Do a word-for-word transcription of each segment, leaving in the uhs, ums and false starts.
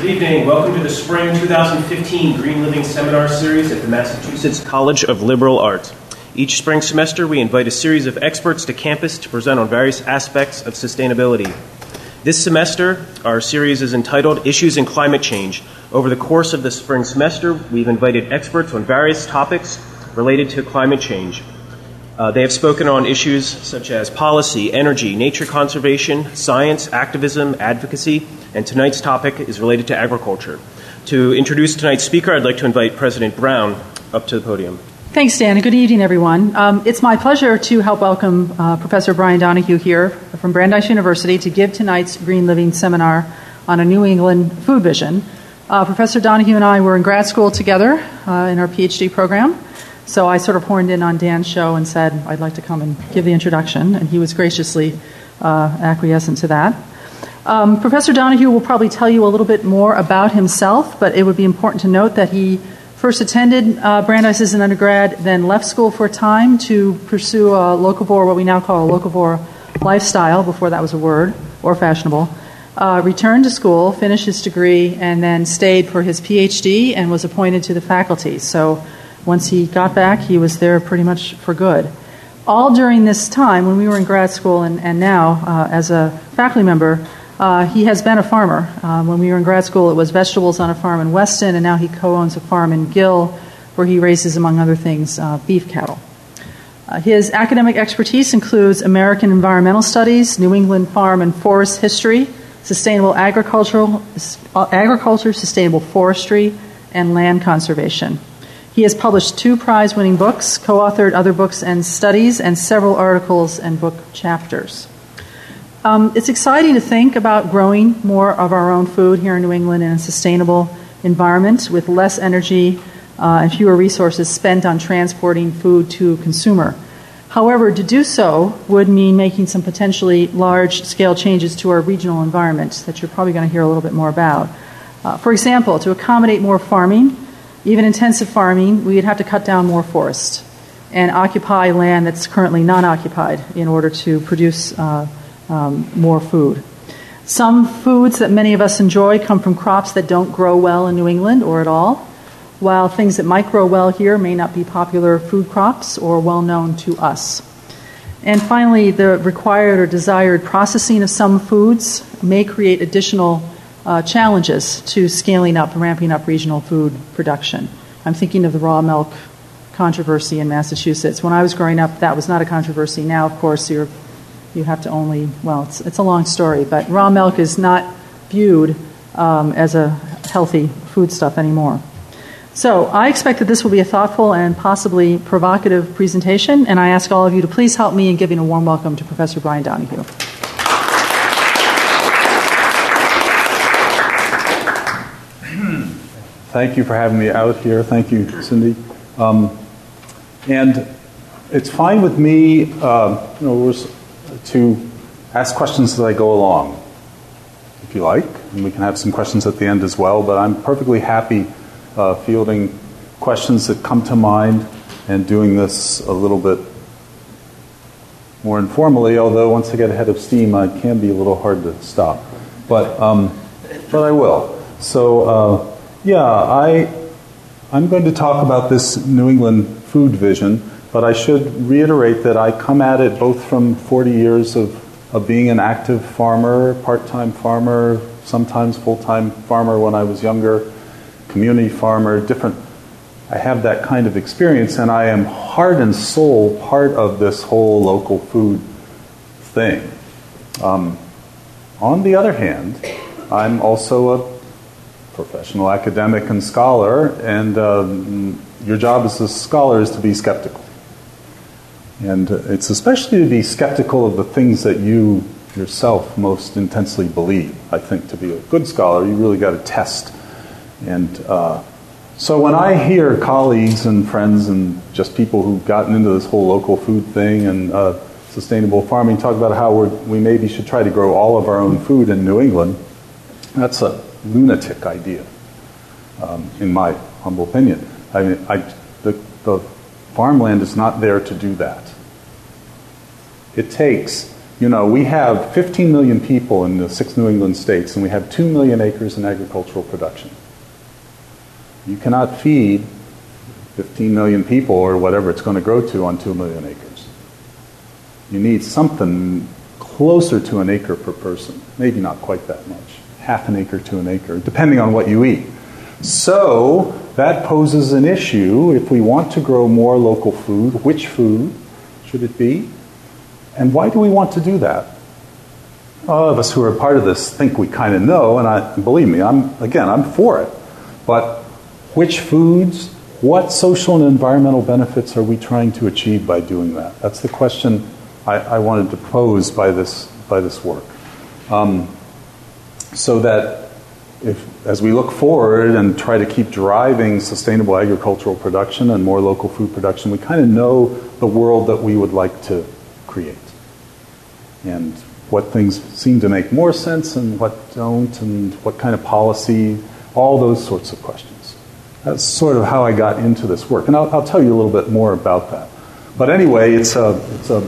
Good evening. Welcome to the Spring two thousand fifteen Green Living Seminar Series at the Massachusetts College of Liberal Arts. Each spring semester, we invite a series of experts to campus to present on various aspects of sustainability. This semester, our series is entitled Issues in Climate Change. Over the course of the spring semester, we've invited experts on various topics related to climate change. Uh, they have spoken on issues such as policy, energy, nature conservation, science, activism, advocacy, and tonight's topic is related to agriculture. To introduce tonight's speaker, I'd like to invite President Brown up to the podium. Thanks, Dan, and good evening, everyone. Um, it's my pleasure to help welcome uh, Professor Brian Donohue here from Brandeis University to give tonight's Green Living Seminar on a New England food vision. Uh, Professor Donohue and I were in grad school together uh, in our PhD program, so I sort of horned in on Dan's show and said I'd like to come and give the introduction, and he was graciously uh, acquiescent to that. Um, Professor Donohue will probably tell you a little bit more about himself, but it would be important to note that he first attended uh, Brandeis as an undergrad, then left school for a time to pursue a locavore, what we now call a locavore lifestyle, before that was a word, or fashionable, uh, returned to school, finished his degree, and then stayed for his PhD and was appointed to the faculty. So once he got back, he was there pretty much for good. All during this time, when we were in grad school and, and now uh, as a faculty member, Uh, he has been a farmer. Uh, when we were in grad school, it was vegetables on a farm in Weston, and now he co-owns a farm in Gill, where he raises, among other things, uh, beef cattle. Uh, his academic expertise includes American environmental studies, New England farm and forest history, sustainable agricultural, uh, agriculture, sustainable forestry, and land conservation. He has published two prize-winning books, co-authored other books and studies, and several articles and book chapters. Um, it's exciting to think about growing more of our own food here in New England in a sustainable environment with less energy uh, and fewer resources spent on transporting food to consumer. However, to do so would mean making some potentially large-scale changes to our regional environment that you're probably going to hear a little bit more about. Uh, for example, to accommodate more farming, even intensive farming, we would have to cut down more forest and occupy land that's currently non-occupied in order to produce uh, Um, more food. Some foods that many of us enjoy come from crops that don't grow well in New England or at all, while things that might grow well here may not be popular food crops or well known to us. And finally, the required or desired processing of some foods may create additional uh, challenges to scaling up, ramping up regional food production. I'm thinking of the raw milk controversy in Massachusetts. When I was growing up, that was not a controversy. Now, of course, you're You have to only, well, it's, it's a long story, but raw milk is not viewed um, as a healthy foodstuff anymore. So I expect that this will be a thoughtful and possibly provocative presentation, and I ask all of you to please help me in giving a warm welcome to Professor Brian Donohue. Thank you for having me out here. Thank you, Cindy. Um, and it's fine with me, uh, you know, we're to ask questions as I go along, if you like. And we can have some questions at the end as well, but I'm perfectly happy uh, fielding questions that come to mind and doing this a little bit more informally, although once I get ahead of steam, it can be a little hard to stop. But um, but I will. So, uh, yeah, I, I'm going to talk about this New England food vision, but I should reiterate that I come at it both from forty years of, of being an active farmer, part-time farmer, sometimes full-time farmer when I was younger, community farmer, different. I have that kind of experience, and I am heart and soul part of this whole local food thing. Um, on the other hand, I'm also a professional academic and scholar, and um, your job as a scholar is to be skeptical. And it's especially to be skeptical of the things that you yourself most intensely believe. I think to be a good scholar, you really got to test. And uh, so when I hear colleagues and friends and just people who've gotten into this whole local food thing and uh, sustainable farming talk about how we're, we maybe should try to grow all of our own food in New England, that's a lunatic idea, um, in my humble opinion. I mean, I, the, the farmland is not there to do that. It takes, you know, we have fifteen million people in the six New England states, and we have two million acres in agricultural production. You cannot feed fifteen million people, or whatever it's going to grow to, on two million acres. You need something closer to an acre per person. Maybe not quite that much. Half an acre to an acre, depending on what you eat. So that poses an issue. If we want to grow more local food, which food should it be? And why do we want to do that? All of us who are part of this think we kind of know, and I believe me, I'm again, I'm for it. But which foods, what social and environmental benefits are we trying to achieve by doing that? That's the question I, I wanted to pose by this by this work. Um, so that if, as we look forward and try to keep driving sustainable agricultural production and more local food production, we kind of know the world that we would like to create. And what things seem to make more sense and what don't, and what kind of policy, all those sorts of questions. That's sort of how I got into this work. And I'll, I'll tell you a little bit more about that. But anyway, it's a, it's a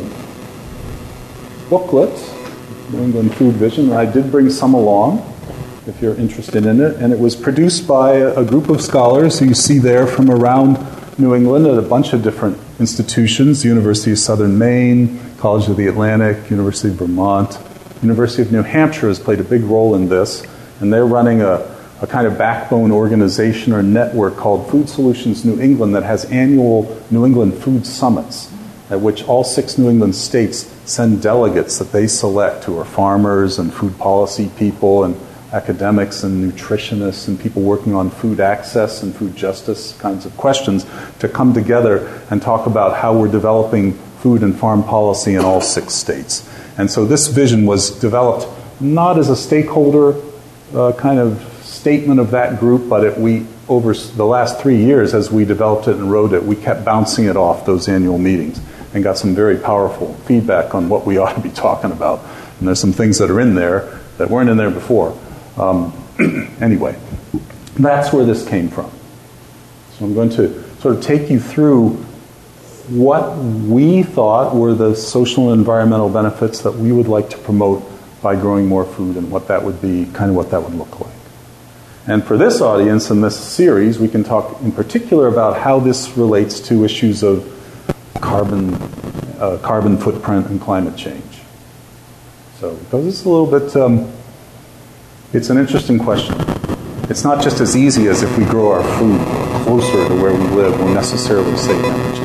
booklet, New England Food Vision. I did bring some along, if you're interested in it. And it was produced by a group of scholars who you see there from around New England at a bunch of different institutions: the University of Southern Maine, College of the Atlantic, University of Vermont. University of New Hampshire has played a big role in this, and they're running a, a kind of backbone organization or network called Food Solutions New England that has annual New England food summits, at which all six New England states send delegates that they select, who are farmers and food policy people and academics and nutritionists and people working on food access and food justice kinds of questions, to come together and talk about how we're developing food and farm policy in all six states. And so this vision was developed not as a stakeholder uh, kind of statement of that group, but it, we, over the last three years as we developed it and wrote it, we kept bouncing it off those annual meetings and got some very powerful feedback on what we ought to be talking about. And there's some things that are in there that weren't in there before. Um, anyway, that's where this came from. So I'm going to sort of take you through what we thought were the social and environmental benefits that we would like to promote by growing more food, and what that would be, kind of what that would look like. And for this audience in this series, we can talk in particular about how this relates to issues of carbon, uh, carbon footprint and climate change. So, because it's a little bit, um, it's an interesting question. It's not just as easy as if we grow our food closer to where we live, we'll necessarily save energy.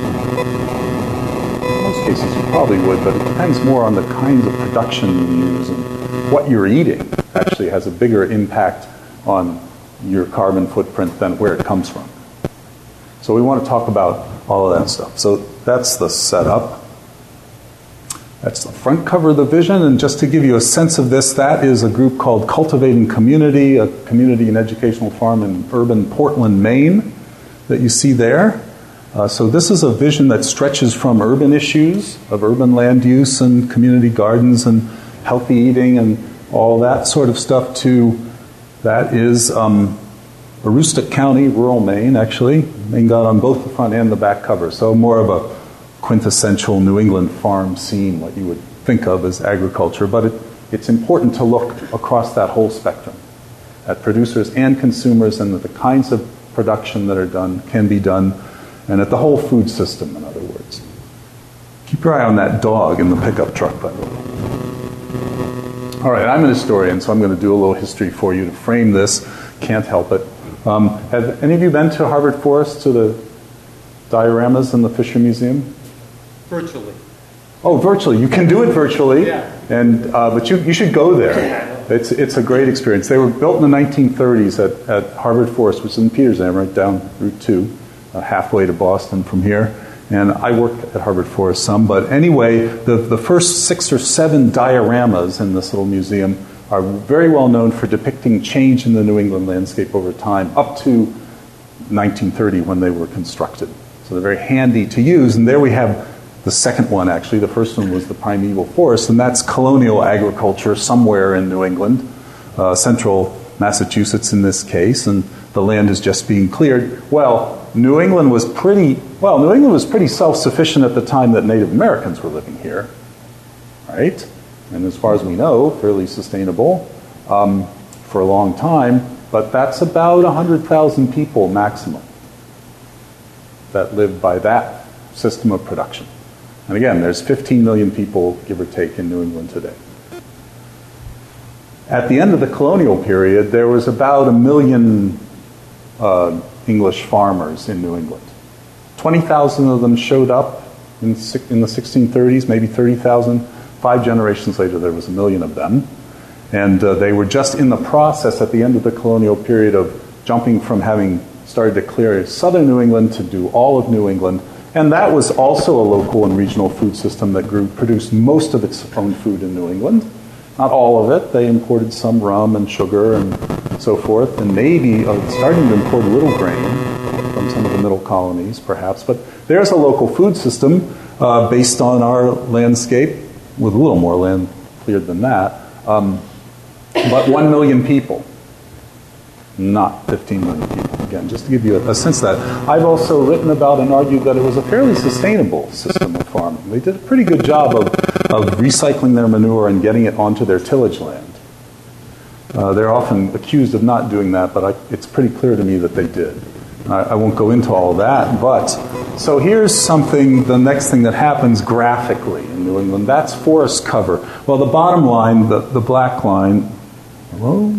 In most cases, you probably would, but it depends more on the kinds of production you use, and what you're eating actually has a bigger impact on your carbon footprint than where it comes from. So we want to talk about all of that stuff. So that's the setup. That's the front cover of the vision. And just to give you a sense of this, that is a group called Cultivating Community, a community and educational farm in urban Portland, Maine, that you see there. Uh, so this is a vision that stretches from urban issues of urban land use and community gardens and healthy eating and all that sort of stuff to, that is um, Aroostook County, rural Maine, actually. Maine got on both the front and the back cover. So more of a quintessential New England farm scene, what you would think of as agriculture. But it, it's important to look across that whole spectrum at producers and consumers, and at the kinds of production that are done, can be done, and at the whole food system, in other words. Keep your eye on that dog in the pickup truck, by the way. All right, I'm an historian, so I'm going to do a little history for you to frame this. Can't help it. Um, have any of you been to Harvard Forest, to the dioramas in the Fisher Museum? Virtually. Oh, virtually. You can do it virtually. Yeah. And uh, but you you should go there. It's it's a great experience. They were built in the nineteen thirties at, at Harvard Forest, which is in Petersham, right down Route two, uh, halfway to Boston from here. And I worked at Harvard Forest some. But anyway, the, the first six or seven dioramas in this little museum are very well known for depicting change in the New England landscape over time, up to nineteen thirty when they were constructed. So they're very handy to use. And there we have the second one, actually. The first one was the primeval forest, and that's colonial agriculture somewhere in New England, uh, central Massachusetts in this case, and the land is just being cleared. Well, New England was pretty, well, New England was pretty self-sufficient at the time that Native Americans were living here, right? and as far as we know, fairly sustainable um, for a long time, but that's about one hundred thousand people maximum that live by that system of production. And again, there's fifteen million people, give or take, in New England today. At the end of the colonial period, there was about a million uh, English farmers in New England. twenty thousand of them showed up in, in the sixteen thirties, maybe thirty thousand. Five generations later, there was a million of them. And uh, they were just in the process at the end of the colonial period of jumping from having started to clear southern New England to do all of New England. And that was also a local and regional food system that grew, produced most of its own food in New England. Not all of it. They imported some rum and sugar and so forth, and maybe uh, starting to import a little grain from some of the middle colonies, perhaps. But there's a local food system uh, based on our landscape, with a little more land cleared than that. Um, but one million people, not fifteen million people. Again, just to give you a, a sense of that. I've also written about and argued that it was a fairly sustainable system of farming. They did a pretty good job of, of recycling their manure and getting it onto their tillage land. Uh, they're often accused of not doing that, but I, it's pretty clear to me that they did. I, I won't go into all of that, but so here's something, the next thing that happens graphically in New England. That's forest cover. Well, the bottom line, the, the black line, hello?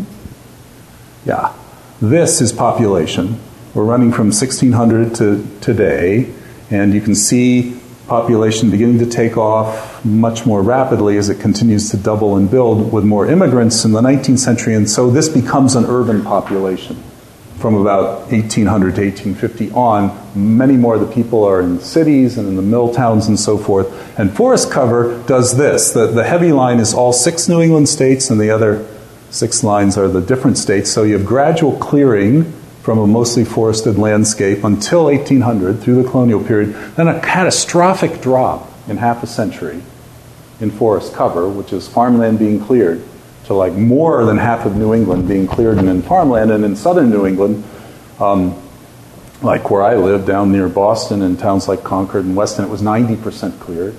Yeah. This is population. We're running from sixteen hundred to today, and you can see population beginning to take off much more rapidly as it continues to double and build with more immigrants in the nineteenth century, and so this becomes an urban population from about eighteen hundred to eighteen fifty on. Many more of the people are in cities and in the mill towns and so forth, and forest cover does this. The, the heavy line is all six New England states, and the other six lines are the different states. So you have gradual clearing from a mostly forested landscape until eighteen hundred, through the colonial period, then a catastrophic drop in half a century in forest cover, which is farmland being cleared, to like more than half of New England being cleared and in farmland. And in southern New England, um, like where I live, down near Boston and towns like Concord and Weston, it was ninety percent cleared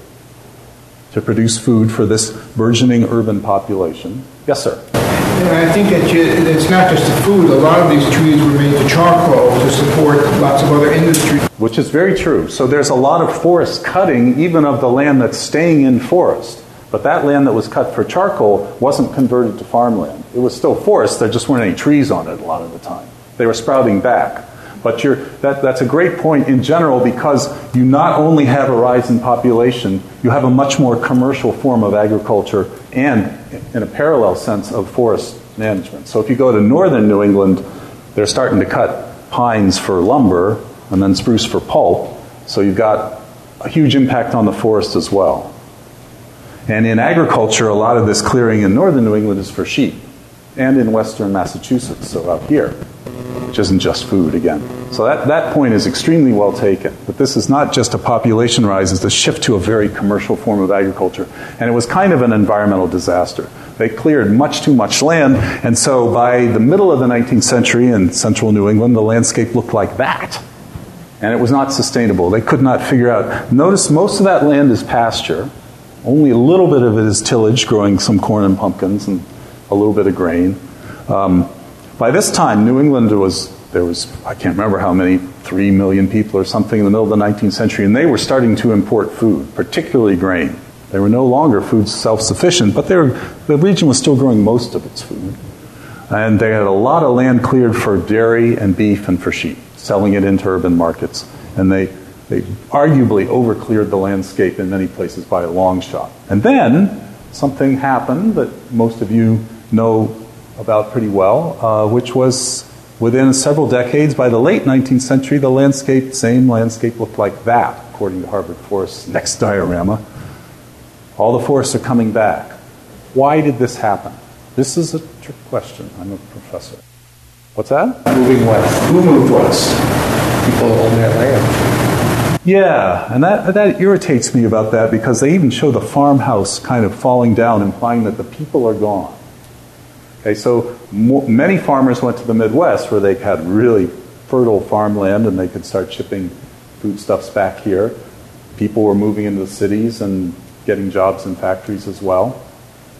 to produce food for this burgeoning urban population. Yes, sir? And I think that you, it's not just the food. A lot of these trees were made to charcoal to support lots of other industries. Which is very true. So there's a lot of forest cutting, even of the land that's staying in forest. But that land that was cut for charcoal wasn't converted to farmland. It was still forest, there just weren't any trees on it a lot of the time. They were sprouting back. But you're, that, that's a great point in general, because you not only have a rise in population, you have a much more commercial form of agriculture and, in a parallel sense, of forest management. So if you go to northern New England, they're starting to cut pines for lumber and then spruce for pulp. So you've got a huge impact on the forest as well. And in agriculture, a lot of this clearing in northern New England is for sheep, and in western Massachusetts, so out here, which isn't just food again. So that, that point is extremely well taken. But this is not just a population rise, it's a shift to a very commercial form of agriculture. And it was kind of an environmental disaster. They cleared much too much land, and so by the middle of the nineteenth century in central New England, the landscape looked like that. And it was not sustainable. They could not figure out. Notice most of that land is pasture. Only a little bit of it is tillage, growing some corn and pumpkins and a little bit of grain. Um, by this time, New England was, there was, I can't remember how many, three million people or something in the middle of the nineteenth century, and they were starting to import food, particularly grain. They were no longer food self-sufficient, but they were, the region was still growing most of its food. And they had a lot of land cleared for dairy and beef and for sheep, selling it into urban markets. And they, they arguably over-cleared the landscape in many places by a long shot. And then something happened that most of you know about pretty well, uh, which was within several decades, by the late nineteenth century, the landscape, same landscape looked like that, according to Harvard Forest's next diorama. All the forests are coming back. Why did this happen? This is a trick question. I'm a professor. What's that? Moving west. Who moved west? People own that land. Yeah, and that, that irritates me about that, because they even show the farmhouse kind of falling down, implying that the people are gone. Okay, so mo- many farmers went to the Midwest, where they had really fertile farmland and they could start shipping foodstuffs back here. People were moving into the cities and getting jobs in factories as well.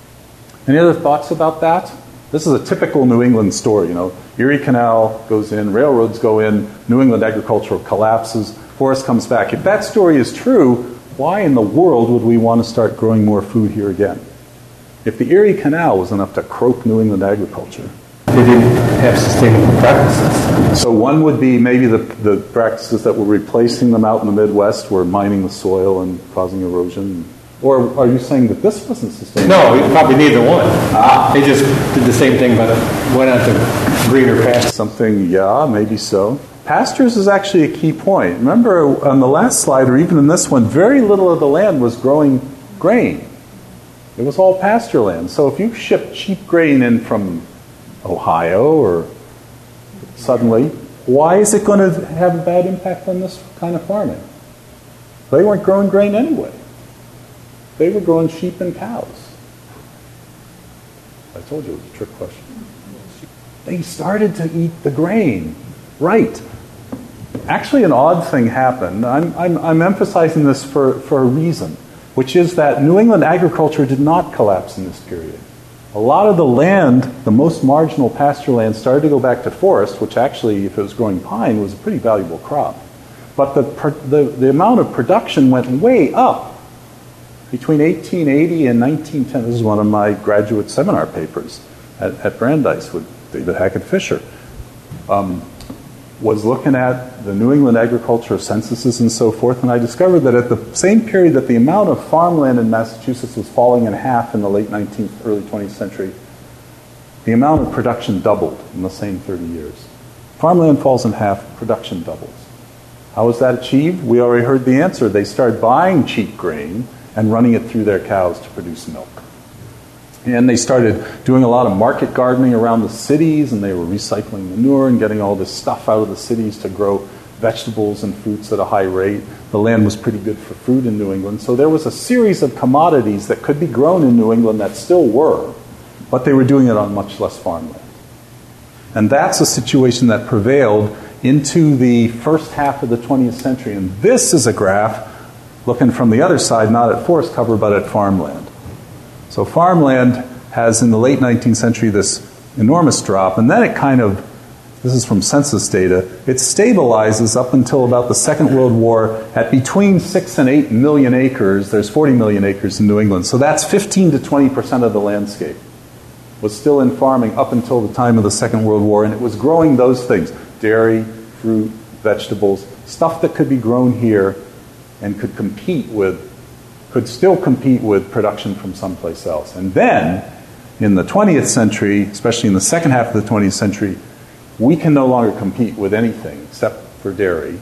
Any other thoughts about that? This is a typical New England story. You know, Erie Canal goes in, railroads go in, New England agriculture collapses, forest comes back. If that story is true, why in the world would we want to start growing more food here again? If the Erie Canal was enough to croak New England agriculture. They didn't have sustainable practices. So one would be maybe the, the practices that were replacing them out in the Midwest were mining the soil and causing erosion. Or are you saying that this wasn't sustainable? No, probably neither one. Ah. They just did the same thing, but went on to greener pastures. Something, yeah, maybe so. Pastures is actually a key point. Remember on the last slide, or even in this one, very little of the land was growing grain. It was all pasture land. So if you ship cheap grain in from Ohio or suddenly, why is it going to have a bad impact on this kind of farming? They weren't growing grain anyway. They were growing sheep and cows. I told you it was a trick question. They started to eat the grain. Right. Actually, an odd thing happened. I'm, I'm, I'm emphasizing this for, for a reason, which is that New England agriculture did not collapse in this period. A lot of the land, the most marginal pasture land, started to go back to forest, which actually, if it was growing pine, was a pretty valuable crop. But the, the, the amount of production went way up. Between eighteen eighty and nineteen ten, this is one of my graduate seminar papers at, at Brandeis with David Hackett Fisher, um, was looking at the New England agriculture censuses and so forth, and I discovered that at the same period that the amount of farmland in Massachusetts was falling in half in the late nineteenth, early twentieth century, the amount of production doubled in the same thirty years. Farmland falls in half, production doubles. How was that achieved? We already heard the answer. They started buying cheap grain and running it through their cows to produce milk. And they started doing a lot of market gardening around the cities, and they were recycling manure and getting all this stuff out of the cities to grow vegetables and fruits at a high rate. The land was pretty good for food in New England. So there was a series of commodities that could be grown in New England that still were, but they were doing it on much less farmland. And that's a situation that prevailed into the first half of the twentieth century. And this is a graph looking from the other side, not at forest cover, but at farmland. So farmland has, in the late nineteenth century, this enormous drop, and then it kind of, this is from census data, it stabilizes up until about the Second World War at between six and eight million acres. There's forty million acres in New England, so that's fifteen to twenty percent of the landscape was still in farming up until the time of the Second World War, and it was growing those things, dairy, fruit, vegetables, stuff that could be grown here and could compete with, could still compete with production from someplace else. And then, in the twentieth century, especially in the second half of the twentieth century, we can no longer compete with anything except for dairy.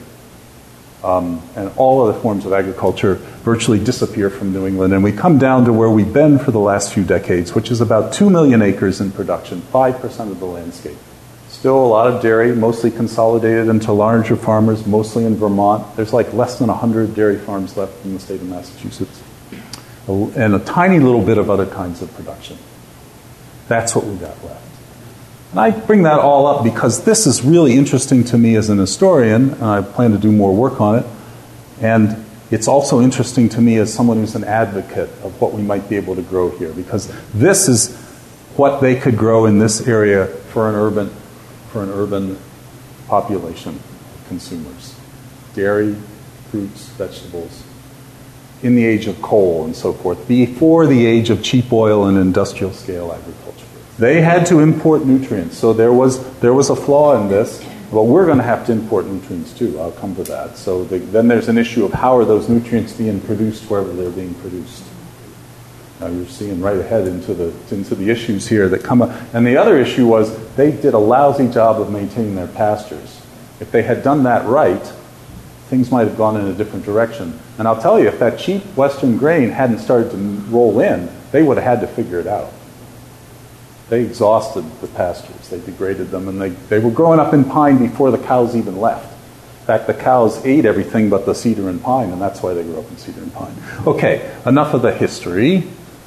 Um, and all other forms of agriculture virtually disappear from New England. And we come down to where we've been for the last few decades, which is about two million acres in production, five percent of the landscape. Still a lot of dairy, mostly consolidated into larger farmers, mostly in Vermont. There's like less than one hundred dairy farms left in the state of Massachusetts. And a tiny little bit of other kinds of production. That's what we got left. And I bring that all up because this is really interesting to me as an historian, and I plan to do more work on it. And it's also interesting to me as someone who's an advocate of what we might be able to grow here, because this is what they could grow in this area for an urban for an urban population, consumers. Dairy, fruits, vegetables, in the age of coal and so forth, before the age of cheap oil and industrial scale agriculture. They had to import nutrients, so there was there was a flaw in this, but we're going to have to import nutrients too. I'll come to that. So the, then there's an issue of how are those nutrients being produced wherever they're being produced. Now you're seeing right ahead into the into the issues here that come up. And the other issue was they did a lousy job of maintaining their pastures. If they had done that right, things might have gone in a different direction. And I'll tell you, if that cheap Western grain hadn't started to roll in, they would have had to figure it out. They exhausted the pastures. They degraded them, and they, they were growing up in pine before the cows even left. In fact, the cows ate everything but the cedar and pine, and that's why they grew up in cedar and pine. Okay, enough of the history.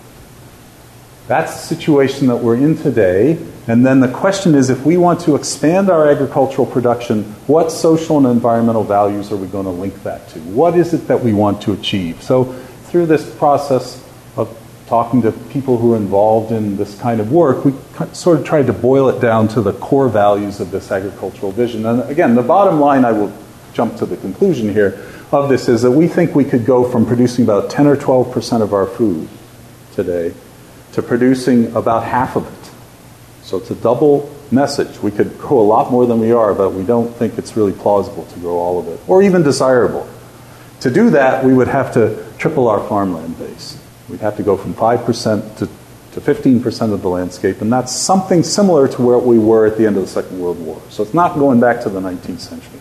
That's the situation that we're in today. And then the question is, if we want to expand our agricultural production, what social and environmental values are we going to link that to? What is it that we want to achieve? So through this process of talking to people who are involved in this kind of work, we sort of tried to boil it down to the core values of this agricultural vision. And again, the bottom line, I will jump to the conclusion here, of this is that we think we could go from producing about ten or twelve percent of our food today to producing about half of it. So it's a double message. We could grow a lot more than we are, but we don't think it's really plausible to grow all of it, or even desirable. To do that, we would have to triple our farmland base. We'd have to go from five percent to, to fifteen percent of the landscape, and that's something similar to where we were at the end of the Second World War. So it's not going back to the nineteenth century.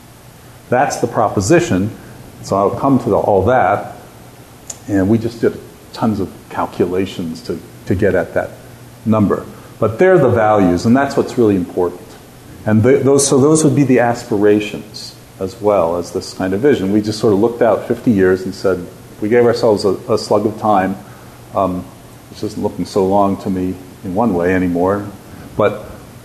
That's the proposition. So I'll come to the, all that, and we just did tons of calculations to, to get at that number. But they're the values, and that's what's really important. And the, those, so those would be the aspirations as well as this kind of vision. We just sort of looked out fifty years and said, we gave ourselves a, a slug of time, um, which isn't looking so long to me in one way anymore, but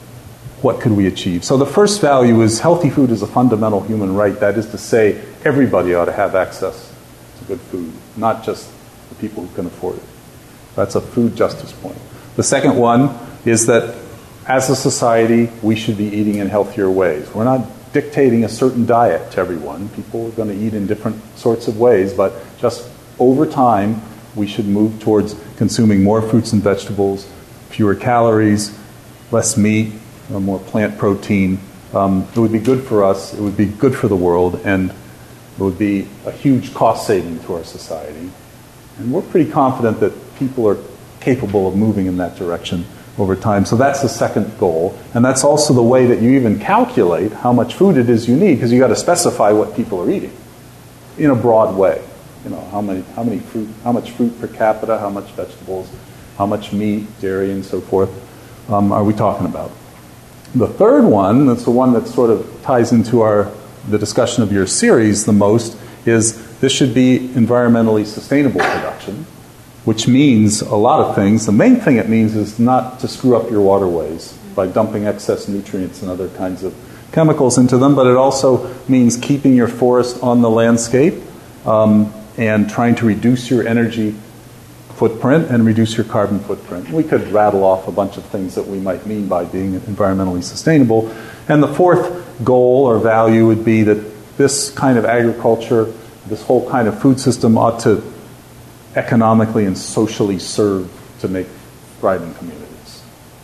what could we achieve? So the first value is healthy food is a fundamental human right. That is to say, everybody ought to have access to good food, not just the people who can afford it. That's a food justice point. The second one is that as a society, we should be eating in healthier ways. We're not dictating a certain diet to everyone. People are going to eat in different sorts of ways, but just over time, we should move towards consuming more fruits and vegetables, fewer calories, less meat, or more plant protein. Um, it would be good for us, it would be good for the world, and it would be a huge cost saving to our society. And we're pretty confident that people are capable of moving in that direction over time. So that's the second goal. And that's also the way that you even calculate how much food it is you need, because you've got to specify what people are eating in a broad way. You know, how many, how many fruit, how much fruit per capita, how much vegetables, how much meat, dairy, and so forth um, are we talking about? The third one, that's the one that sort of ties into our the discussion of your series the most, is this should be environmentally sustainable production, which means a lot of things. The main thing it means is not to screw up your waterways by dumping excess nutrients and other kinds of chemicals into them, but it also means keeping your forest on the landscape um, and trying to reduce your energy footprint and reduce your carbon footprint. We could rattle off a bunch of things that we might mean by being environmentally sustainable. And the fourth goal or value would be that this kind of agriculture, this whole kind of food system ought to economically and socially serve to make thriving communities.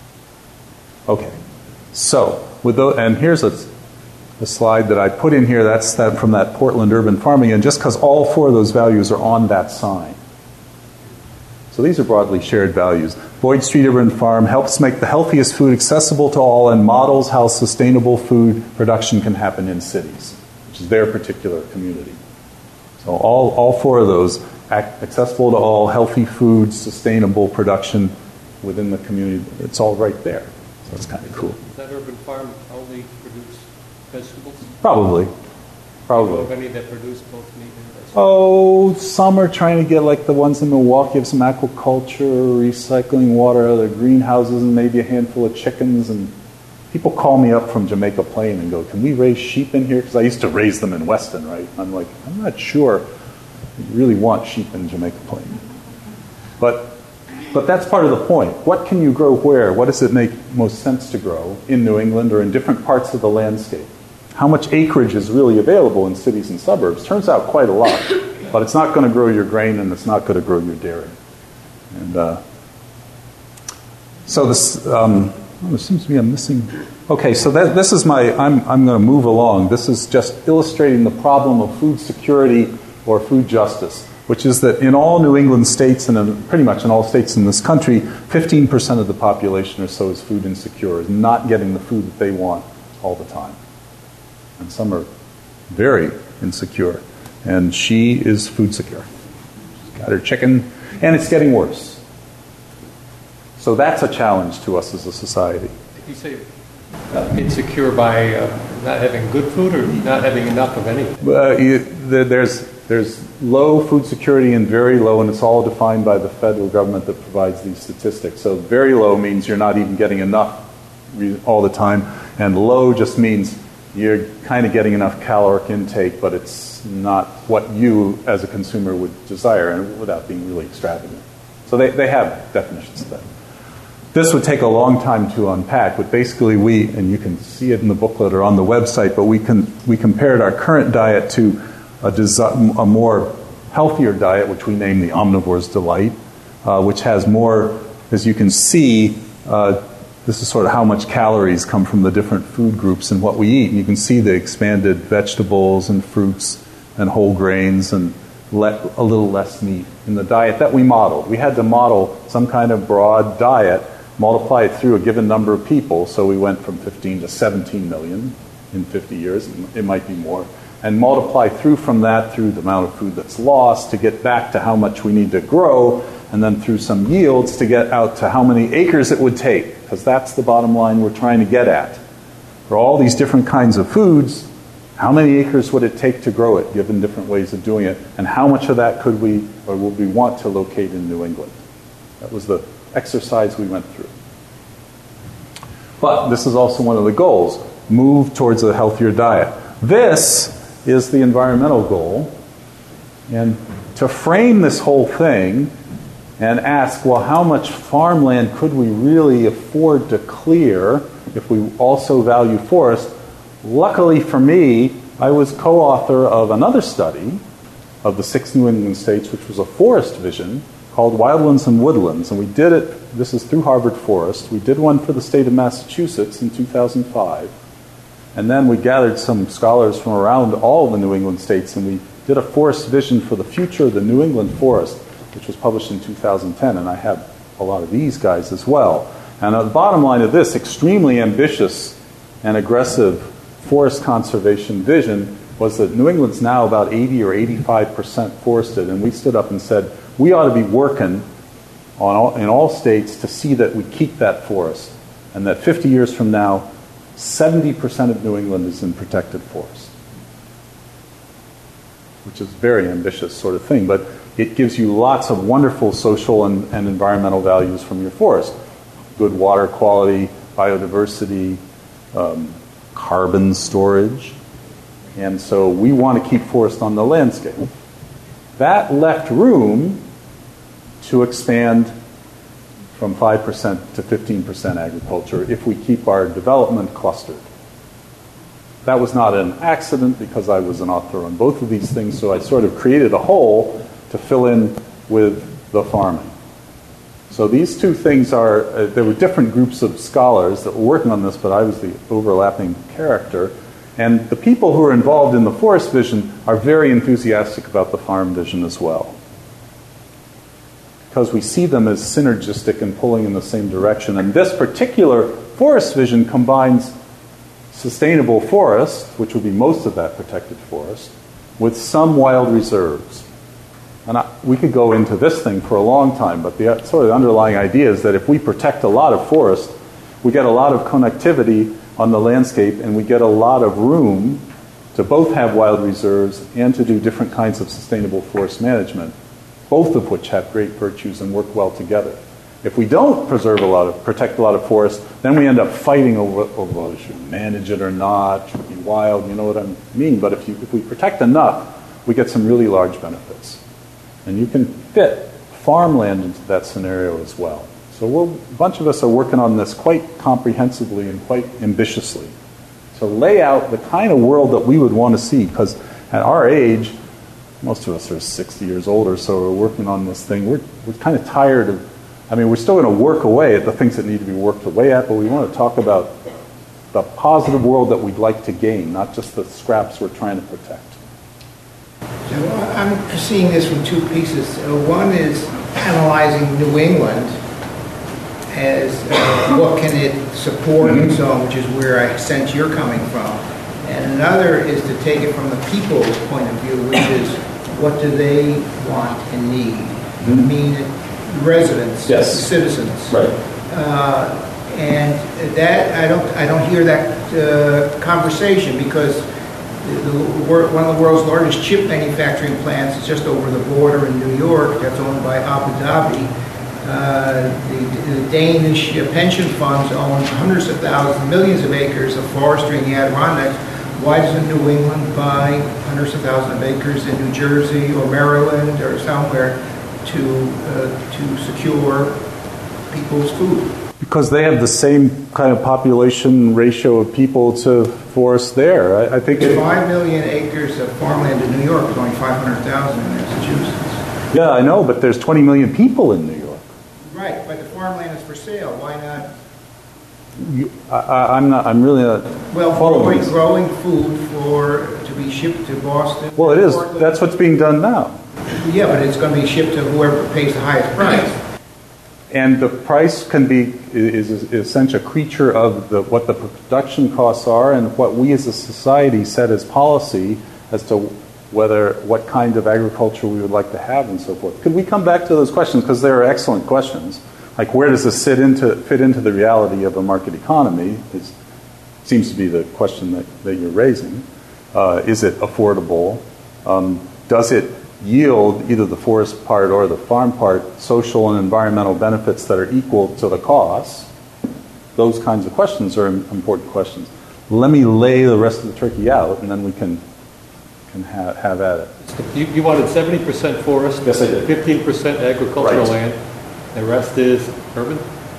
Okay, so with those, and here's a, a slide that I put in here. That's that from that Portland Urban Farming, and just because all four of those values are on that sign. So these are broadly shared values. Boyd Street Urban Farm helps make the healthiest food accessible to all and models how sustainable food production can happen in cities, which is their particular community. So all, all four of those, accessible to all, healthy food, sustainable production within the community, it's all right there. So it's kind of cool. Does that urban farm only produce vegetables? Probably. Probably. Do you know of any that produce both meat and vegetables? Oh, some are trying to get, like the ones in Milwaukee, have some aquaculture, recycling water out of their greenhouses, and maybe a handful of chickens. And people call me up from Jamaica Plain and go, can we raise sheep in here? Because I used to raise them in Weston, right? I'm like, I'm not sure you really want sheep in Jamaica Plain. But, but that's part of the point. What can you grow where? What does it make most sense to grow in New England or in different parts of the landscape? How much acreage is really available in cities and suburbs? Turns out quite a lot. But it's not going to grow your grain, and it's not going to grow your dairy. And uh, so this, um, oh, there seems to be a missing. Okay, so that, this is my, I'm, I'm going to move along. This is just illustrating the problem of food security or food justice, which is that in all New England states, and in, pretty much in all states in this country, fifteen percent of the population or so is food insecure, is not getting the food that they want all the time. And some are very insecure. And she is food secure. She's got her chicken, and it's getting worse. So that's a challenge to us as a society. Did you say uh, insecure by uh, not having good food or not having enough of anything? Uh, you, there's, there's low food security and very low, and it's all defined by the federal government that provides these statistics. So very low means you're not even getting enough all the time, and low just means you're kind of getting enough caloric intake, but it's not what you as a consumer would desire, and without being really extravagant. So they, they have definitions of that. This would take a long time to unpack, but basically we, and you can see it in the booklet or on the website, but we can we compared our current diet to a, desi- a more healthier diet, which we named the Omnivore's Delight, uh, which has more, as you can see, uh, this is sort of how much calories come from the different food groups and what we eat. And you can see the expanded vegetables and fruits and whole grains and le- a little less meat in the diet that we modeled. We had to model some kind of broad diet, multiply it through a given number of people, so we went from fifteen to seventeen million in fifty years, it might be more, and multiply through from that through the amount of food that's lost to get back to how much we need to grow, and then through some yields to get out to how many acres it would take, because that's the bottom line we're trying to get at. For all these different kinds of foods, how many acres would it take to grow it, given different ways of doing it, and how much of that could we, or would we want to locate in New England? That was the exercise we went through. But this is also one of the goals, move towards a healthier diet. This is the environmental goal, and to frame this whole thing and ask, well, how much farmland could we really afford to clear if we also value forest? Luckily for me, I was co-author of another study of the six New England states, which was a forest vision, called Wildlands and Woodlands, and we did it, this is through Harvard Forest. We did one for the state of Massachusetts in two thousand five, and then we gathered some scholars from around all the New England states, and we did a forest vision for the future of the New England forest, which was published in two thousand ten, and I have a lot of these guys as well. And the bottom line of this extremely ambitious and aggressive forest conservation vision was that New England's now about eighty or eighty-five percent forested, and we stood up and said, we ought to be working on all, in all states to see that we keep that forest, and that fifty years from now, seventy percent of New England is in protected forest, which is a very ambitious sort of thing, but it gives you lots of wonderful social and, and environmental values from your forest. Good water quality, biodiversity, um, carbon storage, and so we want to keep forest on the landscape. That left room to expand from five percent to fifteen percent agriculture if we keep our development clustered. That was not an accident because I was an author on both of these things, so I sort of created a hole to fill in with the farming. So these two things are, uh, there were different groups of scholars that were working on this, but I was the overlapping character. And the people who are involved in the forest vision are very enthusiastic about the farm vision as well, because we see them as synergistic and pulling in the same direction. And this particular forest vision combines sustainable forest, which would be most of that protected forest, with some wild reserves. And I, we could go into this thing for a long time, but the sort of underlying idea is that if we protect a lot of forest, we get a lot of connectivity on the landscape, and we get a lot of room to both have wild reserves and to do different kinds of sustainable forest management, both of which have great virtues and work well together. If we don't preserve a lot of, protect a lot of forest, then we end up fighting over, over whether we should manage it or not, should be wild, you know what I mean? But if, you, if we protect enough, we get some really large benefits. And you can fit farmland into that scenario as well. So we're, a bunch of us are working on this quite comprehensively and quite ambitiously to lay out the kind of world that we would want to see, because at our age, most of us are sixty years old or so, we're working on this thing. We're, we're kind of tired of, I mean, we're still going to work away at the things that need to be worked away at, but we want to talk about the positive world that we'd like to gain, not just the scraps we're trying to protect. So I'm seeing this from two pieces. Uh, one is analyzing New England as uh, what can it support and so on, which is where I sense you're coming from. And another is to take it from the people's point of view, which is what do they want and need? Mm-hmm. I mean, residents, yes. citizens. Right. Uh, and that, I don't, I don't hear that uh, conversation, because the, the, one of the world's largest chip manufacturing plants is just over the border in New York. That's owned by Abu Dhabi. Uh, the, the Danish pension funds own hundreds of thousands, millions of acres of forestry in the Adirondacks. Why doesn't New England buy hundreds of thousands of acres in New Jersey or Maryland or somewhere to, uh, to secure people's food? Because they have the same kind of population ratio of people to forest there. I, I think There's it, five million acres of farmland in New York. There's only five hundred thousand in Massachusetts. yeah, I know, but there's twenty million people in New York. Right, but the farmland is for sale. Why not? You, I, I, I'm not. I'm really not. Well, following growing, this. growing food for to be shipped to Boston. Well, it is. Portland. That's what's being done now. Yeah, but it's going to be shipped to whoever pays the highest price. And the price can be is, is essentially a creature of the, what the production costs are and what we as a society set as policy as to whether what kind of agriculture we would like to have and so forth. Could we come back to those questions because they are excellent questions? Like where does this fit into fit into the reality of a market economy? Is seems to be the question that, that you're raising. Uh, is it affordable? Um, does it yield, either the forest part or the farm part, social and environmental benefits that are equal to the costs? Those kinds of questions are important questions. Let me lay the rest of the turkey out, and then we can can ha- have at it. You, you wanted seventy percent forest, Yes, I did. fifteen percent agricultural Right. land, the rest is urban?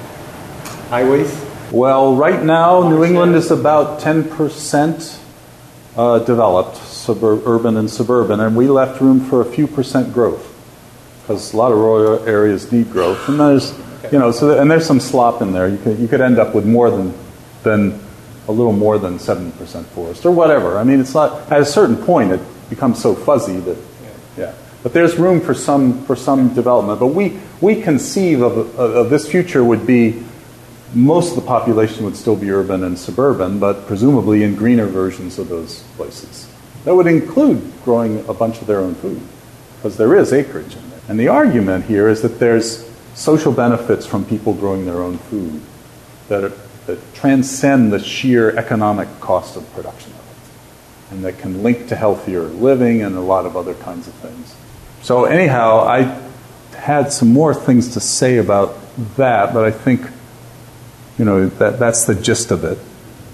Highways? Well, right now, New England is about ten percent uh, developed, suburb, urban and suburban, and we left room for a few percent growth because a lot of rural areas need growth, and there's, you know, so and there's some slop in there. You could you could end up with more than than a little more than seventy percent forest or whatever. I mean, it's not at a certain point it becomes so fuzzy that yeah. But there's room for some for some development. But we we conceive of of, of this future would be. Most of the population would still be urban and suburban, but presumably in greener versions of those places. That would include growing a bunch of their own food, because there is acreage in there. And the argument here is that there's social benefits from people growing their own food that, are, that transcend the sheer economic cost of production of it, and that can link to healthier living and a lot of other kinds of things. So anyhow, I had some more things to say about that, but I think You know, that, that's the gist of it,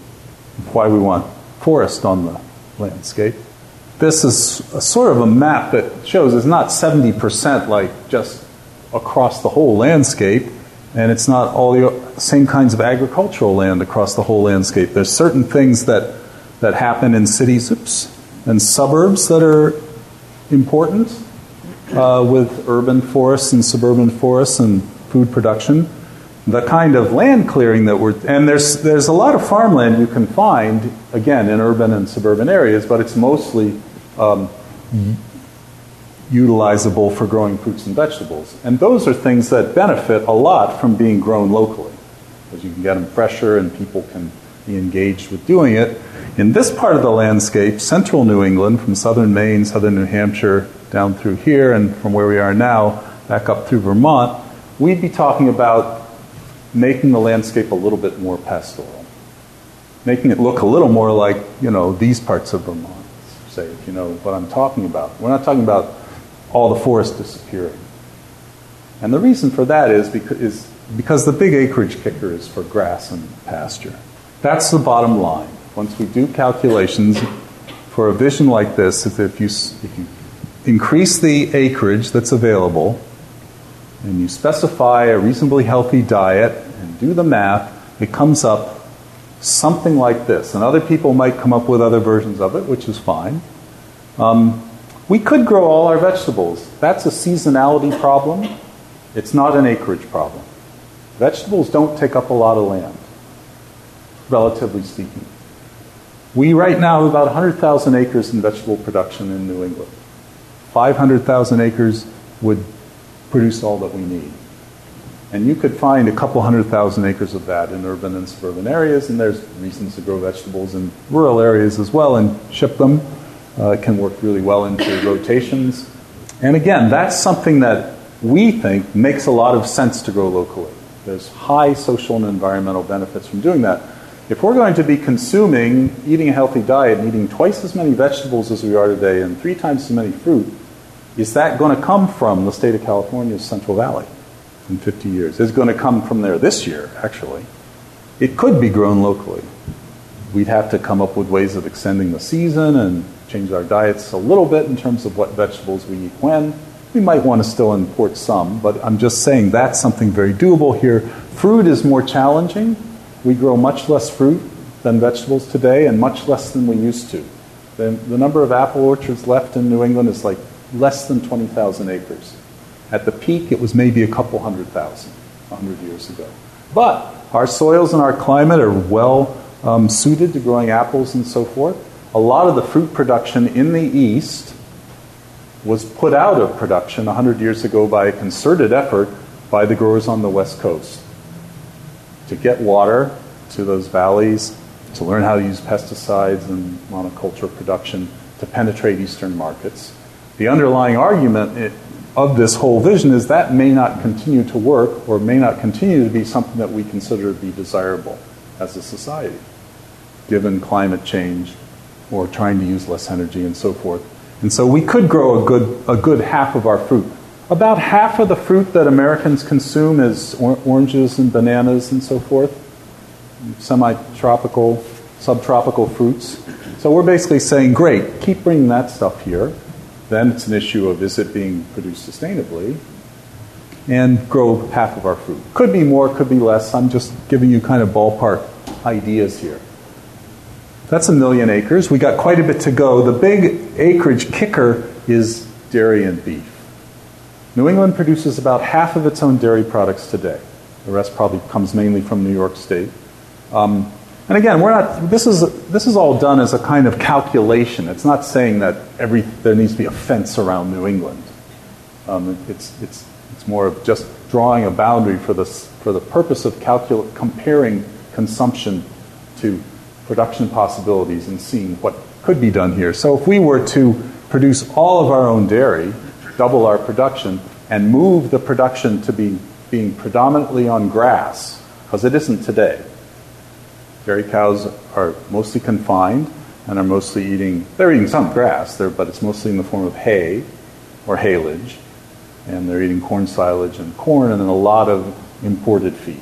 why we want forest on the landscape. This is a sort of a map that shows it's not seventy percent like just across the whole landscape, and it's not all the same kinds of agricultural land across the whole landscape. There's certain things that, that happen in cities oops, and suburbs that are important uh, with urban forests and suburban forests and food production. The kind of land clearing that we're, and there's there's a lot of farmland you can find, again, in urban and suburban areas, but it's mostly um, utilizable for growing fruits and vegetables. And those are things that benefit a lot from being grown locally, because you can get them fresher and people can be engaged with doing it. In this part of the landscape, central New England, from southern Maine, southern New Hampshire, down through here, and from where we are now, back up through Vermont, we'd be talking about making the landscape a little bit more pastoral, making it look a little more like, you know, these parts of Vermont, say, if you know what I'm talking about. We're not talking about all the forest disappearing. And the reason for that is because, is because the big acreage kicker is for grass and pasture. That's the bottom line. Once we do calculations for a vision like this, if you, if you increase the acreage that's available, and you specify a reasonably healthy diet and do the math, it comes up something like this. And other people might come up with other versions of it, which is fine. Um, we could grow all our vegetables. That's a seasonality problem. It's not an acreage problem. Vegetables don't take up a lot of land, relatively speaking. We right now have about one hundred thousand acres in vegetable production in New England. five hundred thousand acres would produce all that we need. And you could find a couple hundred thousand acres of that in urban and suburban areas, and there's reasons to grow vegetables in rural areas as well and ship them. Uh, it can work really well into rotations. And again, that's something that we think makes a lot of sense to grow locally. There's high social and environmental benefits from doing that. If we're going to be consuming, eating a healthy diet, and eating twice as many vegetables as we are today and three times as many fruit, is that going to come from the state of California's Central Valley in fifty years? It's going to come from there this year, actually. It could be grown locally. We'd have to come up with ways of extending the season and change our diets a little bit in terms of what vegetables we eat when. We might want to still import some, but I'm just saying that's something very doable here. Fruit is more challenging. We grow much less fruit than vegetables today, and much less than we used to. The, the number of apple orchards left in New England is like less than twenty thousand acres. At the peak, it was maybe a couple hundred thousand, a hundred years ago. But our soils and our climate are well um, suited to growing apples and so forth. A lot of the fruit production in the East was put out of production a hundred years ago by a concerted effort by the growers on the West Coast to get water to those valleys, to learn how to use pesticides and monoculture production to penetrate Eastern markets. The underlying argument of this whole vision is that may not continue to work or may not continue to be something that we consider to be desirable as a society, given climate change or trying to use less energy and so forth. And so we could grow a good, a good half of our fruit. About half of the fruit that Americans consume is or- oranges and bananas and so forth, semi-tropical, subtropical fruits. So we're basically saying, great, keep bringing that stuff here. Then it's an issue of is it being produced sustainably, and grow half of our fruit. Could be more, could be less. I'm just giving you kind of ballpark ideas here. That's a million acres. We got quite a bit to go. The big acreage kicker is dairy and beef. New England produces about half of its own dairy products today. The rest probably comes mainly from New York State. Um, and again, we're not. This is this is all done as a kind of calculation. It's not saying that every there needs to be a fence around New England. Um, it's it's it's more of just drawing a boundary for this for the purpose of calcul- comparing consumption to production possibilities and seeing what could be done here. So if we were to produce all of our own dairy, double our production, and move the production to be being predominantly on grass, because it isn't today. Dairy cows are mostly confined and are mostly eating, they're eating some grass, there, but it's mostly in the form of hay or haylage, and they're eating corn silage and corn and then a lot of imported feed.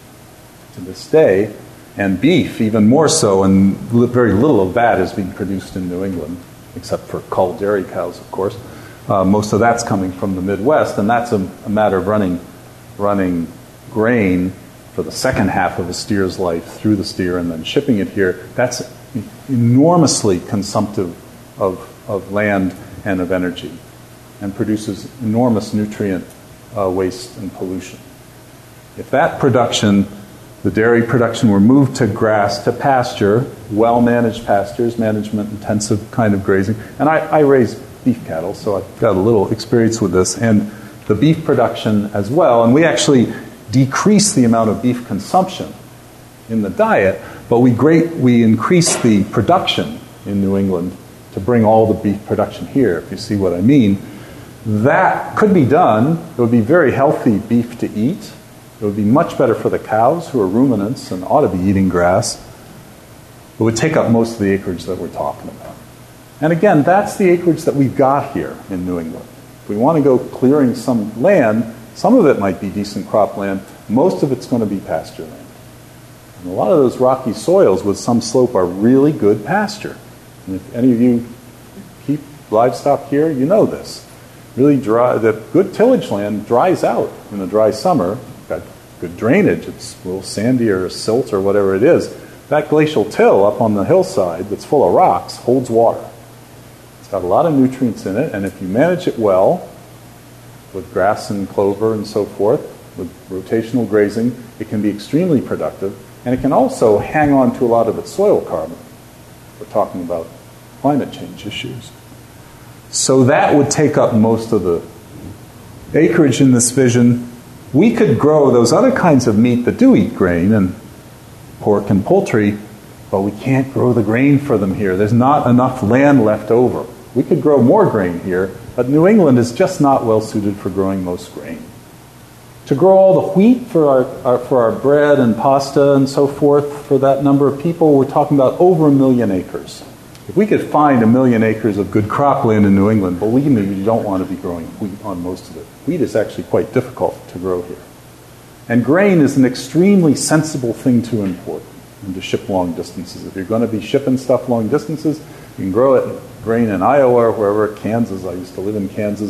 To this day, and beef even more so, and very little of that is being produced in New England, except for cull dairy cows, of course. Uh, most of that's coming from the Midwest, and that's a, a matter of running, running grain for the second half of a steer's life through the steer and then shipping it here. That's enormously consumptive of, of land and of energy, and produces enormous nutrient uh, waste and pollution. If that production, the dairy production, were moved to grass, to pasture, well-managed pastures, management-intensive kind of grazing, and I, I raise beef cattle, so I've got a little experience with this, and the beef production as well, and we actually decrease the amount of beef consumption in the diet, but we great we increase the production in New England to bring all the beef production here, if you see what I mean. That could be done. It would be very healthy beef to eat. It would be much better for the cows, who are ruminants and ought to be eating grass. It would take up most of the acreage that we're talking about. And again, that's the acreage that we've got here in New England. If we want to go clearing some land, some of it might be decent cropland. Most of it's going to be pasture land. And a lot of those rocky soils with some slope are really good pasture. And if any of you keep livestock here, you know this. Really dry, the good tillage land dries out in the dry summer. Got good drainage. It's a little sandy or silt or whatever it is. That glacial till up on the hillside that's full of rocks holds water. It's got a lot of nutrients in it, and if you manage it well, with grass and clover and so forth, with rotational grazing, it can be extremely productive, and it can also hang on to a lot of its soil carbon. We're talking about climate change issues. So that would take up most of the acreage in this vision. We could grow those other kinds of meat that do eat grain, and pork and poultry, but we can't grow the grain for them here. There's not enough land left over. We could grow more grain here, but New England is just not well suited for growing most grain. To grow all the wheat for our, our for our bread and pasta and so forth, for that number of people, we're talking about over a million acres. If we could find a million acres of good cropland in New England, believe me, we don't want to be growing wheat on most of it. Wheat is actually quite difficult to grow here. And grain is an extremely sensible thing to import and to ship long distances. If you're going to be shipping stuff long distances, you can grow it, grain in Iowa or wherever, Kansas. I used to live in Kansas.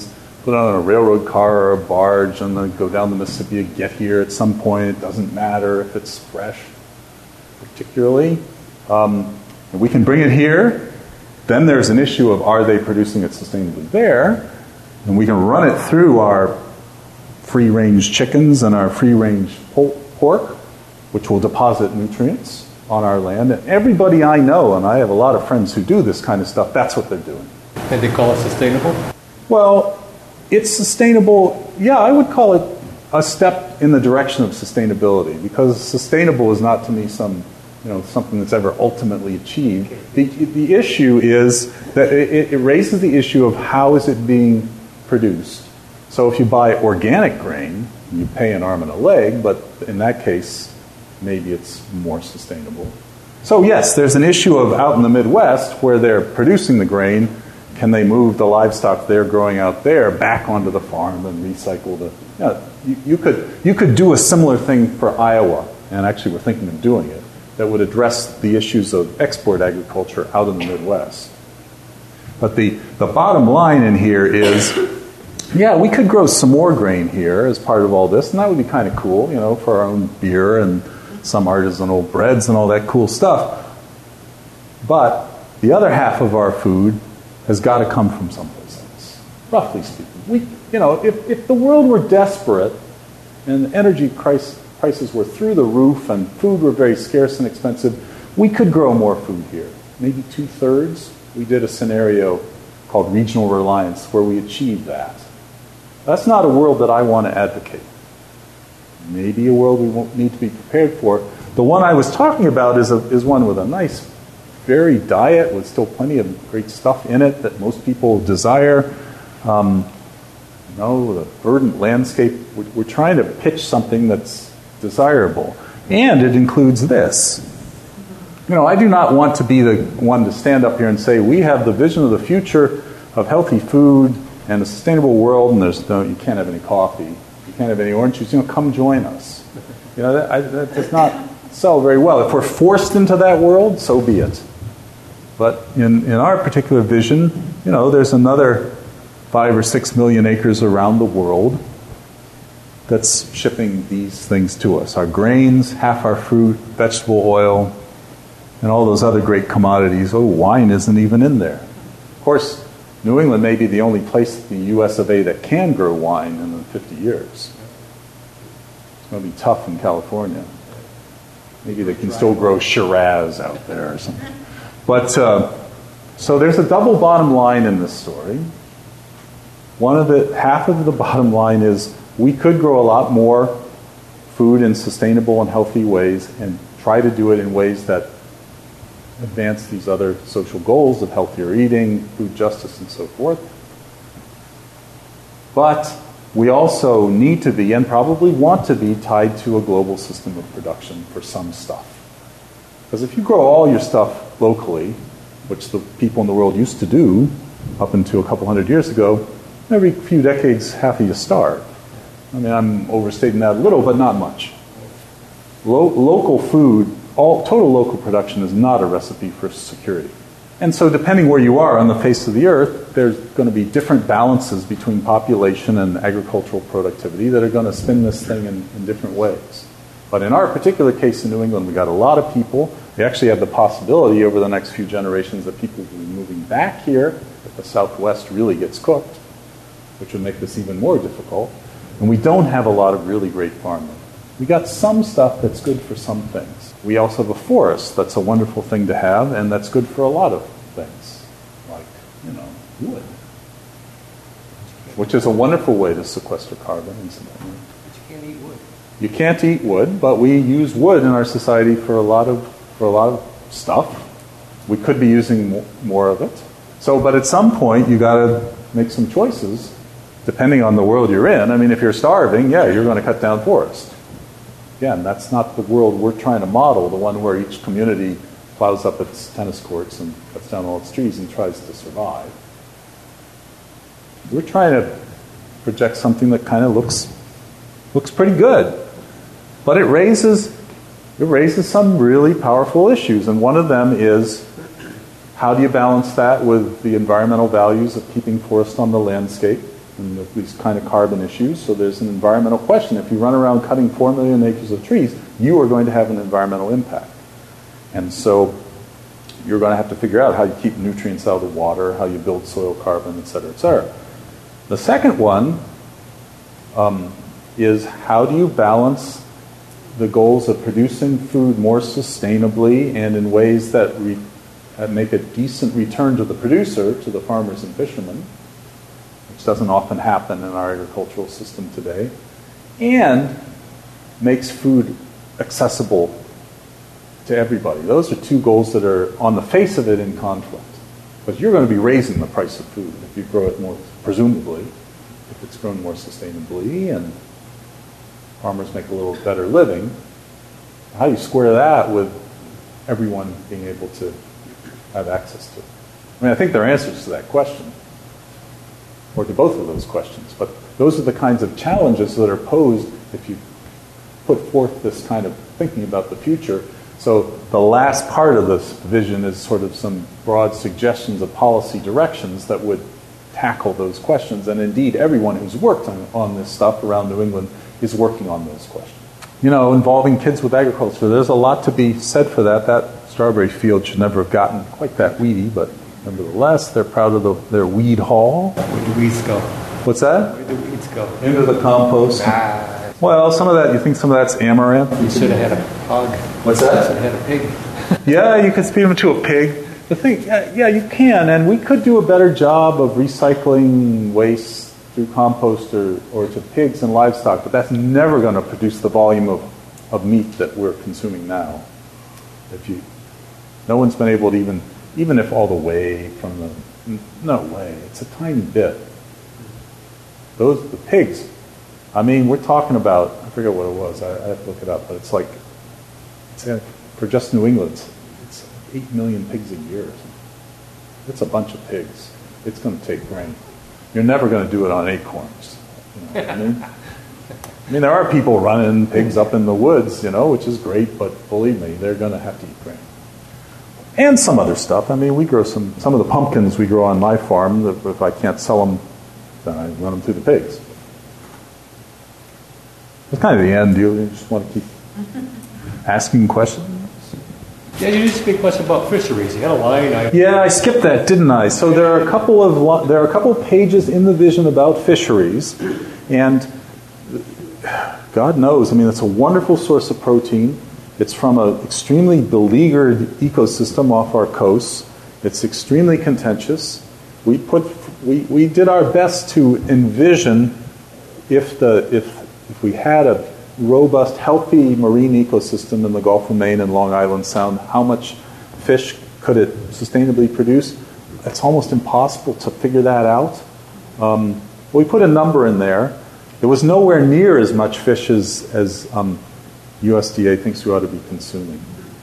put it on a railroad car or a barge and then go down the Mississippi and get here at some point. It doesn't matter if it's fresh, particularly. Um, and we can bring it here. Then there's an issue of are they producing it sustainably there? And we can run it through our free-range chickens and our free-range pork, which will deposit nutrients on our land. And everybody I know, and I have a lot of friends who do this kind of stuff, that's what they're doing. And they call it sustainable? Well, it's sustainable. Yeah, I would call it a step in the direction of sustainability, because sustainable is not to me some, you know, something that's ever ultimately achieved. The, the issue is that it, it raises the issue of how is it being produced. So if you buy organic grain, you pay an arm and a leg, but in that case, maybe it's more sustainable. So yes, there's an issue of out in the Midwest where they're producing the grain. Can they move the livestock they're growing out there back onto the farm and recycle the... You know, you, you could you could do a similar thing for Iowa, and actually we're thinking of doing it, that would address the issues of export agriculture out in the Midwest. But the, the bottom line in here is, yeah, we could grow some more grain here as part of all this, and that would be kind of cool, you know, for our own beer and some artisanal breads and all that cool stuff. But the other half of our food has got to come from someplace else, roughly speaking. We, you know, if, if the world were desperate and energy price, prices were through the roof and food were very scarce and expensive, we could grow more food here. Maybe two-thirds. We did a scenario called regional reliance where we achieved that. That's not a world that I want to advocate. Maybe a world we won't need to be prepared for. The one I was talking about is, a, is one with a nice, varied diet with still plenty of great stuff in it that most people desire. Um, you know, the verdant landscape. We're, we're trying to pitch something that's desirable. And it includes this. You know, I do not want to be the one to stand up here and say, we have the vision of the future of healthy food and a sustainable world, and there's no, you can't have any coffee, you can't have any orange juice, you know, come join us. You know, that, I, that does not sell very well. If we're forced into that world, so be it. But in, in our particular vision, you know, there's another five or six million acres around the world that's shipping these things to us. Our grains, half our fruit, vegetable oil, and all those other great commodities. Oh, wine isn't even in there. Of course, New England may be the only place in the U S of A that can grow wine in fifty years. It's going to be tough in California. Maybe they can still grow Shiraz out there or something. But, uh, so there's a double bottom line in this story. One of the, half of the bottom line is we could grow a lot more food in sustainable and healthy ways and try to do it in ways that advance these other social goals of healthier eating, food justice, and so forth. But we also need to be, and probably want to be, tied to a global system of production for some stuff. Because if you grow all your stuff locally, which the people in the world used to do up until a couple hundred years ago, every few decades, half of you starve. I mean, I'm overstating that a little, but not much. Lo- local food, all total local production is not a recipe for security. And so depending where you are on the face of the earth, there's going to be different balances between population and agricultural productivity that are going to spin this thing in, in different ways. But in our particular case in New England, we got a lot of people. We actually have the possibility over the next few generations that people will be moving back here if the Southwest really gets cooked, which would make this even more difficult. And we don't have a lot of really great farmland. We got some stuff that's good for some things. We also have a forest that's a wonderful thing to have, and that's good for a lot of things, like, you know, wood, which is a wonderful way to sequester carbon, incidentally. But you can't eat wood. You can't eat wood, but we use wood in our society for a lot of for a lot of stuff. We could be using more of it. So, but at some point, you got to make some choices, depending on the world you're in. I mean, if you're starving, yeah, you're going to cut down forest. Again, that's not the world we're trying to model, the one where each community plows up its tennis courts and cuts down all its trees and tries to survive. We're trying to project something that kind of looks looks pretty good. But it raises it raises some really powerful issues, and one of them is how do you balance that with the environmental values of keeping forest on the landscape? and the, these kind of carbon issues. So there's an environmental question. If you run around cutting four million acres of trees, you are going to have an environmental impact. And so you're going to have to figure out how you keep nutrients out of the water, how you build soil carbon, et cetera, et cetera. The second one um, is how do you balance the goals of producing food more sustainably and in ways that, re- that make a decent return to the producer, to the farmers and fishermen, which doesn't often happen in our agricultural system today, and makes food accessible to everybody. Those are two goals that are on the face of it in conflict. But you're going to be raising the price of food if you grow it more, presumably, if it's grown more sustainably and farmers make a little better living. How do you square that with everyone being able to have access to it? I mean, I think there are answers to that question, or to both of those questions. But those are the kinds of challenges that are posed if you put forth this kind of thinking about the future. So the last part of this vision is sort of some broad suggestions of policy directions that would tackle those questions. And indeed, everyone who's worked on, on this stuff around New England is working on those questions. You know, involving kids with agriculture, there's a lot to be said for that. That strawberry field should never have gotten quite that weedy, but nevertheless, they're proud of the, their weed haul. Where do weeds go? What's that? Where do weeds go? Into the compost. Ah, Well, some of that, you think some of that's amaranth? you should have had a hog. What's You that? should have had a pig. Yeah, you could feed them to a pig. The thing, yeah, yeah, you can, and we could do a better job of recycling waste through compost or, or to pigs and livestock, but that's never going to produce the volume of, of meat that we're consuming now. If you, no one's been able to even, even if all the way from the, no way, it's a tiny bit. Those, the pigs, I mean, we're talking about, I forget what it was, I, I have to look it up, but it's like, it's a, for just New England, it's, it's eight million pigs a year. It's a bunch of pigs. It's going to take grain. You're never going to do it on acorns. You know what I mean? I mean, there are people running pigs up in the woods, you know, which is great, but believe me, they're going to have to eat grain. And some other stuff. I mean, we grow some, some of the pumpkins we grow on my farm, that if I can't sell them, then I run them through the pigs. It's kind of the end. Do you just want to keep asking questions? Yeah, you did speak much about fisheries. You had a line. I... Yeah, I skipped that, didn't I? So there are a couple of lo- there are a couple of pages in the vision about fisheries, and God knows, I mean, it's a wonderful source of protein. It's from an extremely beleaguered ecosystem off our coasts. It's extremely contentious. We put we, we did our best to envision if the if if we had a robust, healthy marine ecosystem in the Gulf of Maine and Long Island Sound, how much fish could it sustainably produce? It's almost impossible to figure that out. Um, we put a number in there. It was nowhere near as much fish as, as um, U S D A thinks we ought to be consuming.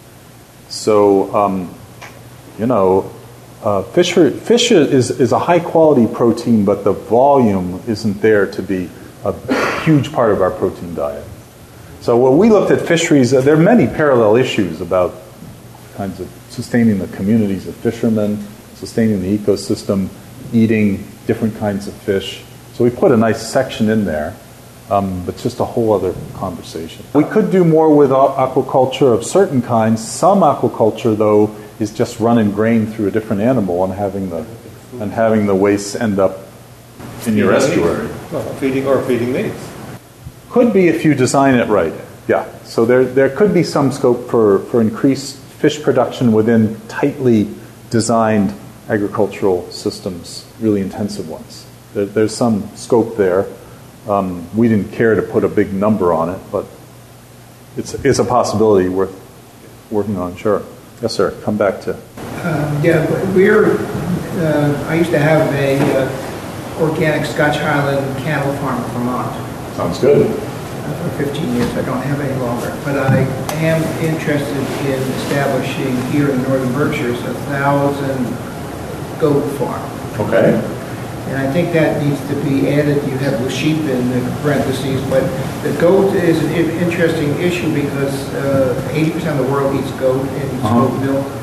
So, um, you know, uh, fish, are, fish is, is a high-quality protein, but the volume isn't there to be a huge part of our protein diet. So when we looked at fisheries, uh, there are many parallel issues about kinds of sustaining the communities of fishermen, sustaining the ecosystem, eating different kinds of fish. So we put a nice section in there, um, but just a whole other conversation. We could do more with aquaculture of certain kinds. Some aquaculture, though, is just running grain through a different animal and having the and having the waste end up in your estuary. Well, feeding or feeding these. Could be if you design it right, yeah. So there there could be some scope for, for increased fish production within tightly designed agricultural systems, really intensive ones. There, there's some scope there. Um, we didn't care to put a big number on it, but it's, it's a possibility worth working on, sure. Yes, sir. Come back to... Um, yeah, we're, uh, I used to have a uh, organic Scotch Highland cattle farm in Vermont. Sounds good. For fifteen years, I don't have any longer. But I am interested in establishing here in the Northern Berkshires a thousand goat farm. Okay. And I think that needs to be added. You have the sheep in the parentheses, but the goat is an interesting issue because uh, eighty percent of the world eats goat and eats uh-huh. goat milk.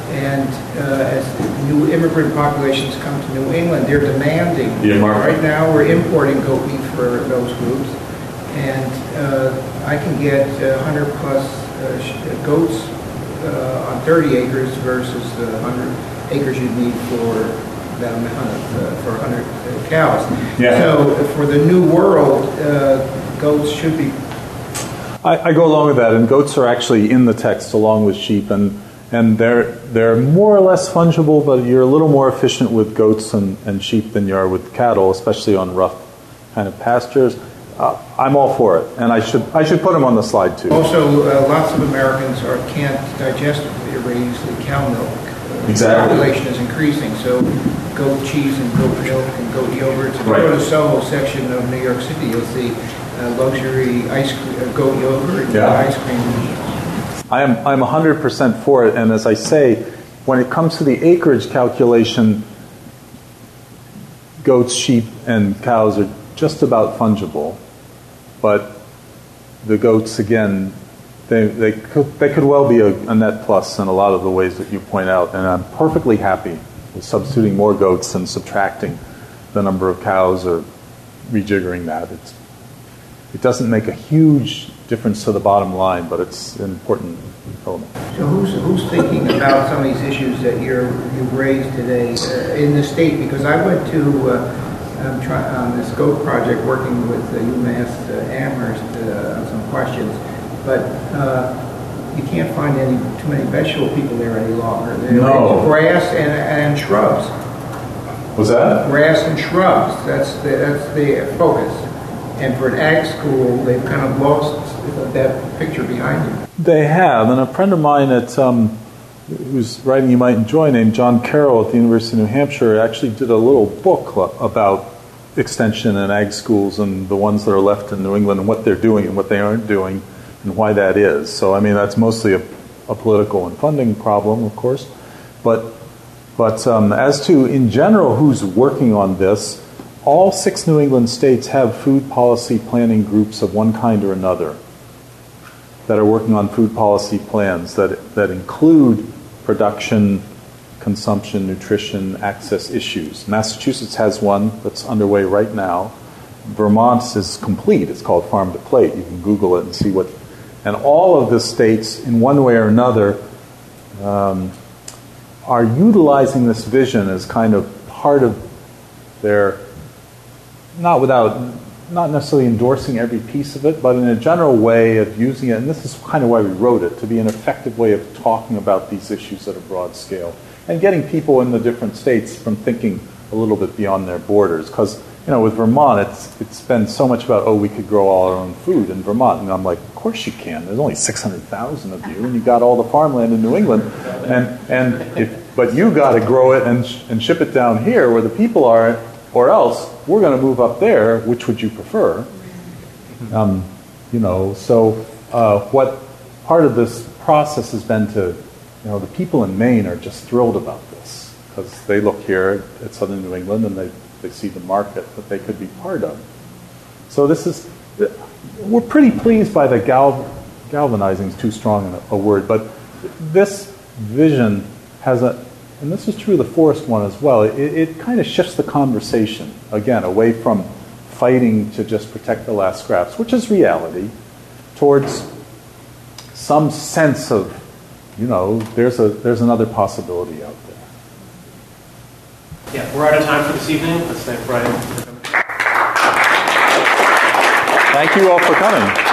And uh, as new immigrant populations come to New England, they're demanding. Yeah, Mark. Right now, we're importing goat meat for those groups, and uh, I can get uh, one hundred plus uh, sh- goats uh, on thirty acres versus the one hundred acres you'd need for that amount of, uh, for one hundred uh, cows. Yeah. So for the new world, uh, goats should be. I, I go along with that, and goats are actually in the text along with sheep, and and they're they're more or less fungible, but you're a little more efficient with goats and, and sheep than you are with cattle, especially on rough kind of pastures. Uh, I'm all for it, and I should I should put them on the slide too. Also, uh, lots of Americans are can't digestively raise the cow milk. Uh, Exactly. The population is increasing, so goat cheese and goat milk and goat yogurt. If you Right. go to the Soho section of New York City, you'll see uh, luxury ice cream, uh, goat yogurt and Yeah. ice cream. I am I'm one hundred percent for it, and as I say, when it comes to the acreage calculation, goats, sheep, and cows are just about fungible, but the goats, again, they they could, they could well be a, a net plus in a lot of the ways that you point out, and I'm perfectly happy with substituting more goats and subtracting the number of cows or rejiggering that. It's, it doesn't make a huge difference to the bottom line, but it's an important element. So who's who's thinking about some of these issues that you're you've raised today uh, in the state? Because I went to uh, um, try, on this GOAT project working with uh, UMass uh, Amherst uh, on some questions, but uh, you can't find any too many vegetable people there any longer. They're No. grass and, and shrubs. Was that? Grass and shrubs. That's the, that's the focus. And for an ag school, they've kind of lost that picture behind you. They have, and a friend of mine at um, who's writing you might enjoy, named John Carroll at the University of New Hampshire, actually did a little book about extension and ag schools and the ones that are left in New England and what they're doing and what they aren't doing and why that is. So, I mean, that's mostly a, a political and funding problem, of course. But, but um, as to, in general, who's working on this, all six New England states have food policy planning groups of one kind or another that are working on food policy plans that that include production, consumption, nutrition, access issues. Massachusetts has one that's underway right now. Vermont's is complete. It's called Farm to Plate. You can Google it and see what... And all of the states, in one way or another, um, are utilizing this vision as kind of part of their... Not without... not necessarily endorsing every piece of it, but in a general way of using it, and this is kind of why we wrote it, to be an effective way of talking about these issues at a broad scale, and getting people in the different states from thinking a little bit beyond their borders. Because, you know, with Vermont, it's it's been so much about, oh, we could grow all our own food in Vermont, and I'm like, of course you can. There's only six hundred thousand of you, and you got all the farmland in New England, and and if, but you got to grow it and sh- and ship it down here where the people are, or else we're going to move up there. Which would you prefer? Um, you know, so uh, what part of this process has been to, you know, the people in Maine are just thrilled about this because they look here at southern New England and they, they see the market that they could be part of. So this is, we're pretty pleased by the gal, galvanizing is too strong a, a word, but this vision has a, and this is true of the forest one as well, it, it kind of shifts the conversation, again, away from fighting to just protect the last scraps, which is reality, towards some sense of, you know, there's a there's another possibility out there. Yeah, we're out of time for this evening. Let's thank Brian for coming. Thank you all for coming.